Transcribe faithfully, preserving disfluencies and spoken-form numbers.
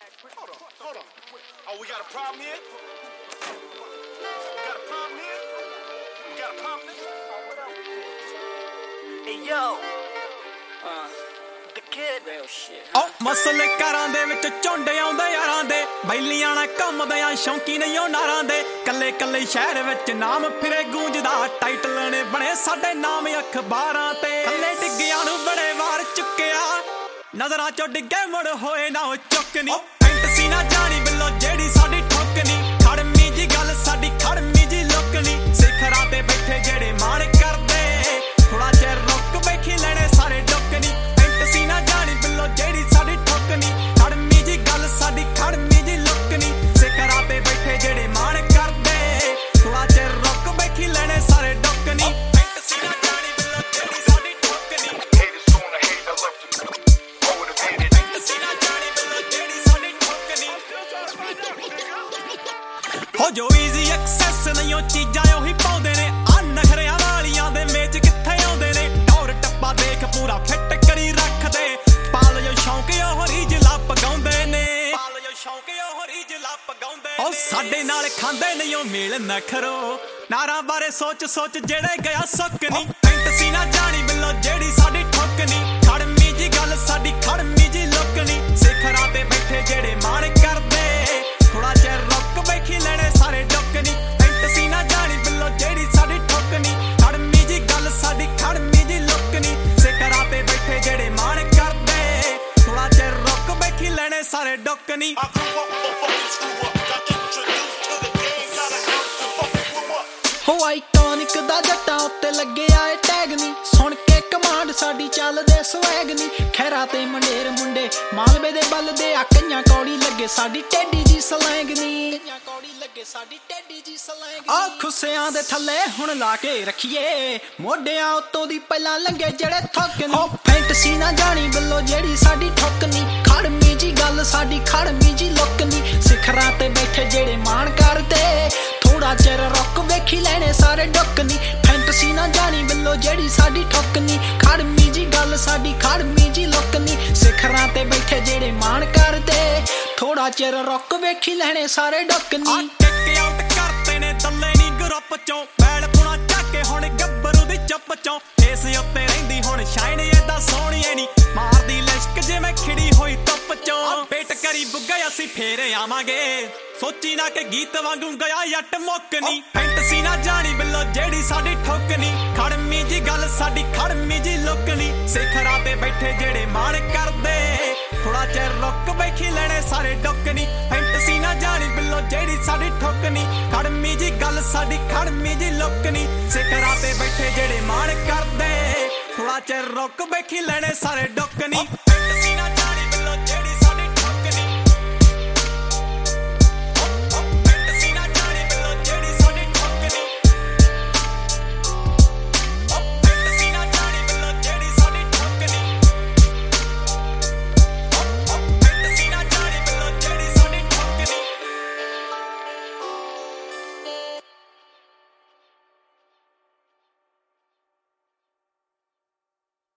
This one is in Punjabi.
Hold on, hold on. Oh, we got a problem here? We got a problem here? We got a problem here? Hey yo, uh, the kid, real shit. Oh, ਮਸਲੇ ਘਰਾਂ ਦੇ ਵਿੱਚ ਝੁੰਡੇ ਆਉਂਦੇ ਯਾਰਾਂ ਦੇ, ਬੈਲੀਆਂ ਨਾਲ ਘੁੰਮਦੇ ਆ ਸ਼ੌਂਕੀ ਨਹੀਂ ਉਹ ਨਾਰਾਂ ਦੇ। ਕੱਲੇ ਕੱਲੇ ਸ਼ਹਿਰ ਵਿੱਚ ਨਾਮ ਫਿਰੇ ਗੂੰਜਦਾ, ਟਾਈਟਲ ਨੇ ਬਣੇ ਸਾਡੇ ਨਾਮ ਅਖਬਾਰਾਂ ਤੇ। ਕੱਲੇ ਡਿੱਗਿਆਂ ਨੂੰ ਬੜੇ ਵਾਰ ਚੁੱਕਿਆ, ਨਜ਼ਰਾਂ ਚੋਂ ਡਿੱਗੇ ਮੁੜ ਹੋਏ ਨਾ ਉਹ ਚੁੱਕਣੀ। ਫੈਂਟਸੀ ਨਾ ਜਾਣੀ ਬਿੱਲੋ ਜਿਹੜੀ ਸਾਡੀ ਠੋਕਣੀ, ਖੜਮੀ ਜੀ ਗੱਲ ਸਾਡੀ ਖੜਮੀ ਜੀ ਲੋਕਣੀ। ਸਿਖਰਾਂ ਤੇ ਬੈਠੇ ਜਿਹੜੇ ਮਾਣ ਕਰਦੇ, ਥੋੜਾ ਚਿਰ ਰੁਕ ਵੇਖੀ ਲੈਣੇ ਸਾਰੇ ਡੋਕਣੀ। ਫੈਂਟਸੀ ਨਾ ਜਾਣੀ ਬਿੱਲੋ ਜਿਹੜੀ ਸਾਡੀ ਠੋਕਣੀ, ਖੜਮੀ ਜੀ ਗੱਲ ਸਾਡੀ ਖੜਮੀ ਜੀ ਲੋਕਣੀ। ਸਿਖਰਾਂ ਤੇ ਬੈਠੇ ਜਿਹੜੇ ਮਾਣ ਕਰਦੇ, ਥੋੜਾ ਚਿਰ ਰੁਕ ਵੇਖੀ ਲੈਣੇ ਸਾਰੇ ਡੋਕਣੀ। ਫੈਂਟਸੀ ਨਾ ਜਾਣੀ ਬਿੱਲੋ ਜਿਹੜੀ ਸਾਡੀ ਠੋਕਣੀ, ਹੋ ਜੋ ਈਜ਼ੀ ਐਕਸੈਸ ਨਹੀਂ ਉਹ ਚੀਜ਼ਾਂ ਉਹੀ ਪਾਉਂਦੇ ਨੇ। ਆ ਨਖਰਿਆਂ ਵਾਲੀਆਂ ਦੇ ਮੇਚ ਕਿੱਥੇ ਆਉਂਦੇ ਨੇ, ਟੌਰ ਟੱਪਾ ਦੇਖ ਪੂਰਾ ਫਿੱਟ ਕਰੀ ਰੱਖਦੇ। ਪਾਲ ਜੋ ਸ਼ੌਂਕ ਉਹ ਰੀਜਲਾ ਪਗਾਉਂਦੇ ਨੇ, ਪਾਲ ਜੋ ਸ਼ੌਂਕ ਉਹ ਰੀਜਲਾ ਪਗਾਉਂਦੇ। ਉਹ ਸਾਡੇ ਨਾਲ ਖਾਂਦੇ ਨਹੀਂ ਉਹ ਮੇਲ ਨਖਰੋ, ਨਾਰਾਂ ਬਾਰੇ ਸੋਚ ਸੋਚ ਜਿਹੜੇ ਗਿਆ ਸੁੱਕ ਨਹੀਂ। ਫੈਂਟਸੀ ਨਾ ਜਾਣੀ ਬਿੱਲੋ ਜਿਹੜੀ ਸਾਡੀ ਠੋਕਣੀ, ਖੜਮੀ ਜੀ ਗੱਲ ਸਾਡੀ ਖੜਮੀ ਜੀ ਲੋਕਣੀ। ਸਿਖਰਾਂ ਤੇ ਬੈਠੇ ਜਿਹੜੇ ਮਾਣ ਕਰਦੇ, ਥੋੜਾ ਚਿਰ ਰੁਕ ਵੇਖੀ ਲੈਣੇ ਸਾਰੇ ਡੋਕਣੀ। ਫੈਂਟਸੀ ਨਾ ਜਾਣੀ ਬਿੱਲੋ ਜਿਹੜੀ ਸਾਡੀ ਠੋਕਣੀ, ਖੜਮੀ ਜੀ ਗੱਲ ਸਾਡੀ ਖੜਮੀ ਜੀ ਲੋਕਣੀ। ਸਿਖਰਾਂ ਤੇ ਬੈਠੇ ਜਿਹੜੇ ਮਾਣ ਕਰਦੇ, ਥੋੜਾ ਚਿਰ ਰੁਕ ਵੇਖੀ ਲੈਣੇ ਸਾਰੇ ਡੋਕਣੀ। ਹੋ ਆਈਕੋਨਿਕ ਦਾ ਜੱਟਾਂ ਉੱਤੇ ਲੱਗਿਆ ਏ ਟੈਗ ਨੀ, ਸੁਣ ਕੇ ਕਮਾਂਡ ਸਾਡੀ ਚੱਲਦੇ ਸਵੈਗ ਨੀ। ਖੈਰਾ ਤੇ ਮੰਡੇਰ ਮੁੰਡੇ ਮਾਲਵੇ ਦੇ ਬਲਦੇ ਆ, ਕਈਆਂ ਕੌੜੀ ਲੱਗੇ ਸਾਡੀ ਟੇਡੀ ਜੀ ਸਲੈਂਗ ਨੀ। ਸਾਡੀ ਟੇਡੀ ਜੀ ਸਲੈਂਗ ਆ ਖੁੱਸਿਆਂ ਦੇ ਥੱਲੇ ਹੁਣ ਲਾ ਕੇ ਰੱਖੀਏ, ਮੋਢਿਆਂ ਉੱਤੋਂ ਦੀ ਪਹਿਲਾਂ ਲੰਗੇ ਜਿਹੜੇ ਥੱਕ ਨੀ। ਉਹ ਫੈਂਟਸੀ ਨਾ ਜਾਣੀ ਬਿੱਲੋ ਜਿਹੜੀ ਸਾਡੀ ਠੋਕਣੀ, ਖੜਮੀ ਜੀ ਗੱਲ ਸਾਡੀ ਖੜਮੀ ਜੀ ਲੋਕਣੀ। ਸਿਖਰਾਂ ਤੇ ਬੈਠੇ ਜਿਹੜੇ ਮਾਣ ਕਰਦੇ, ਥੋੜਾ ਚਿਰ ਰੁਕ ਵੇਖੀ ਲੈਣੇ ਸਾਰੇ ਡੋਕਣੀ। ਫੈਂਟਸੀ ਨਾ ਜਾਣੀ ਬਿੱਲੋ ਜਿਹੜੀ ਸਾਡੀ ਠੋਕਣੀ, ਖੜਮੀ ਜੀ ਗੱਲ ਸਾਡੀ ਖੜਮੀ ਜੀ ਲੋਕਣੀ। ਸਿਖਰਾਂ ਤੇ ਬੈਠੇ ਜਿਹੜੇ ਮਾਣ ਕਰਦੇ, ਥੋੜਾ ਚਿਰ ਰੁਕ ਵੇਖੀ ਲੈਣੇ ਸਾਰੇ ਡੋਕਣੀ। ਟਿਕ ਆਊਟ ਕਰਤੇ ਨੇ ਦੱਲੇ ਨੀ ਗਰੁੱਪ ਚੋਂ, ਬੈਲ ਪੁਣਾ ਚੱਕ ਕੇ ਹੁਣ ਗੱਭਰੂ ਦੀ ਚੁੱਪ ਚੋਂ। ਇਸ ਉੱਤੇ ਰਹਿੰਦੀ ਹੁਣ ਸ਼ਾਈਨ ਏਦਾਂ ਸੋਹਣੀਏ ਨੀ, ਮਾਰਦੀ ਲਿਸ਼ਕ ਜਿਵੇਂ ਖਿੜੀ ਹੋਈ ਧੁੱਪ ਚੋਂ। ਵੇਟ ਕਰੀ ਬੁੱਗਾ ਅਸੀਂ ਫੇਰ ਆਵਾਂਗੇ, ਸੋਚੀ ਨਾ ਕਿ ਗੀਤ ਵਾਂਗੂ ਗਿਆ ਜੱਟ ਮੁੱਕ ਨੀ। ਫੈਂਟਸੀ ਨਾ ਜਾਣੀ ਬਿੱਲੋ ਜਿਹੜੀ ਸਾਡੀ ਠੋਕਣੀ, ਖੜਮੀ ਜੀ ਗੱਲ ਸਾਡੀ ਖੜਮੀ ਜੀ ਲੋਕਣੀ। ਸਿਖਰਾਂ ਤੇ ਬੈਠੇ ਜਿਹੜੇ ਮਾਣ ਕਰਦੇ, ਥੋੜਾ ਚਿਰ ਰੁਕ ਵੇਖੀ ਲੈਣੇ ਸਾਰੇ ਡੋਕਣੀ। ਫੈਂਟਸੀ ਨਾ ਜਾਣੀ ਬਿੱਲੋ ਜਿਹੜੀ ਸਾਡੀ ਠੋਕਣੀ, ਖੜਮੀ ਜੀ ਗੱਲ ਸਾਡੀ ਖੜਮੀ ਜੀ ਲੋਕਣੀ। ਸਿਖਰਾਂ ਤੇ ਬੈਠੇ ਜਿਹੜੇ ਮਾਣ ਕਰਦੇ, ਥੋੜਾ ਚਿਰ ਰੁਕ ਵੇਖੀ ਲੈਣੇ ਸਾਰੇ ਡੋਕਣੀ।